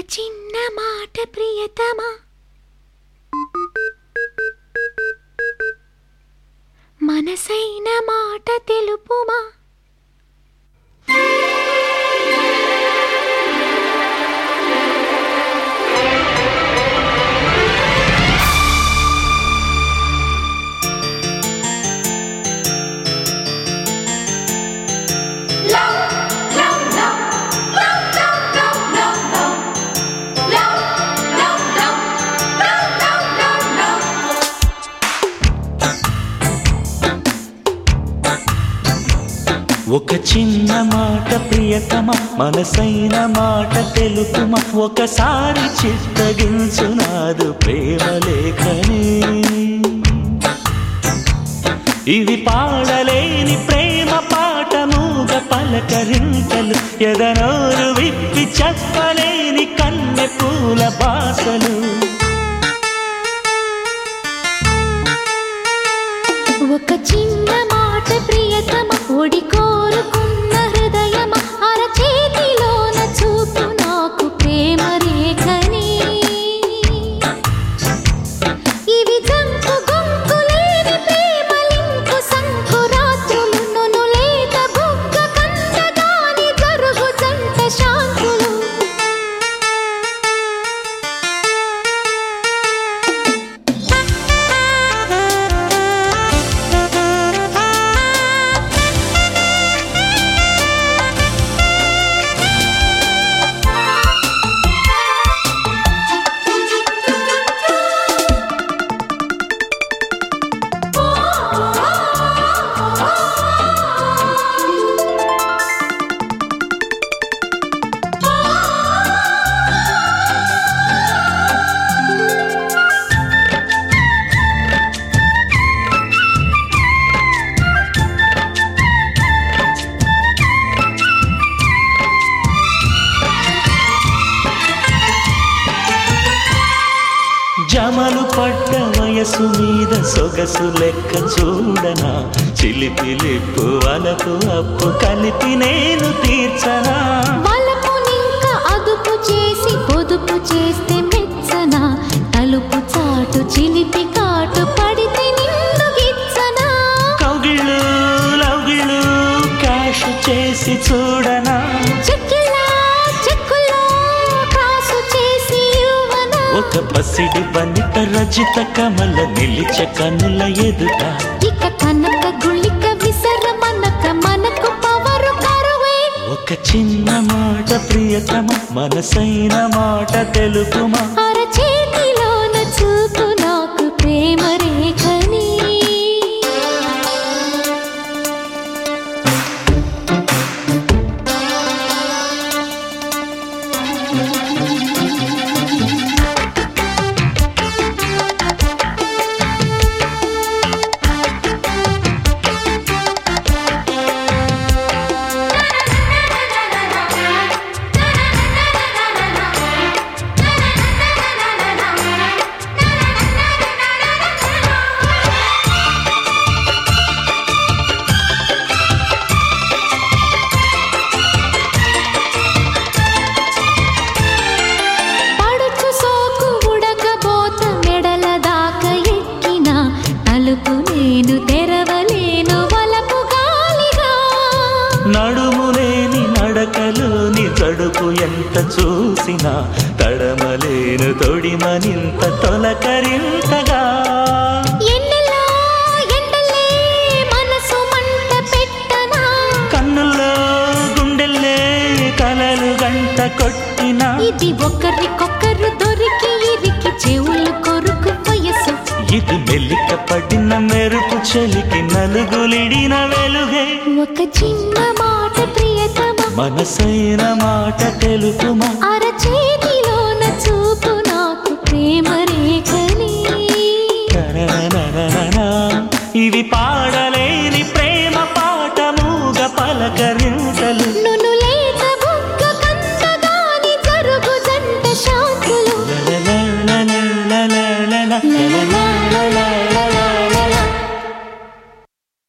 చిన్న మాట ప్రియతమా, మనసైన మాట తెలుపుమా. ఒక చిన్న మాట ప్రియతమా, మనసైన మాట తెలుపుమా. ఒకసారి చిత్తగించునాదు ప్రేమ లేఖని. ఇవి పాడలేని ప్రేమ పాటముగ పలకరింతలు, ఎదనోరు విప్పి చెప్పలేని కన్నె పూల బాసలు. ఒక చిన్న మాట ప్రియతమా, ఒడి కోరుకున్న హృదయమా, అరచేతిలోన చూపు నాకు ప్రేమ రేఖని. ఇవి జంకు గొంకు లేని ప్రేమలింకు సంకురాత్రులు, నును లేత బుగ్గ కందగాని జరుగు జంట శాంతులు. జమలు పడ్డ వయసు మీద సొగసు లెక్క చూడనా, చిలిపిలిప్పు వలపు అప్పు కలిపి నేను తీర్చనా. వలపునింక అదుపు చేసి పొదుపు చేస్తే మెచ్చనా, తలుపు చాటు చిలిపి కాటు పడితే నిన్ను గిచ్చనా. కౌగిళ్ళు లౌగిళ్ళు క్యాష్ చేసి చూడనా, ఒక పసిడి బనిత రజిత కమల నిలిచ కనుల ఎదుట. ఇక కనక గుళిక విసర మనక మనకు పవరు కరువే. ఒక చిన్న మాట ప్రియతమ, మనసైన మాట తెలుపుమా. అరచేతిలోన చూపు నాకు ప్రేమ రేఖని. నేను తెరవలేను వలపు గాలిగా, నడుము లేని నడకలోని తడుపు ఎంత చూసినా తడమలేను తొడిమనింత తొలకరింతగా. ఎన్నెలా ఎండలే మనసు మంట పెట్టనా, కన్నుల్లో గుండెల్లే కలలు గంట కొట్టినా. ఇది ఒకరికొకరు దొరికి ఇరికి చెవులు కొరుకు వయసు. ఇది మెల్లిక పడిన మెరుపు చెలికి నలుగులిడిన వెలుగే. ఒక చిన్న మాట ప్రియతమా, మనసైన మాట తెలుపుమా. అరచేతిలోన చూపు నాకు ప్రేమ రేఖని. ఇవి పాడలేని ప్రేమ పాటముగ పలకరి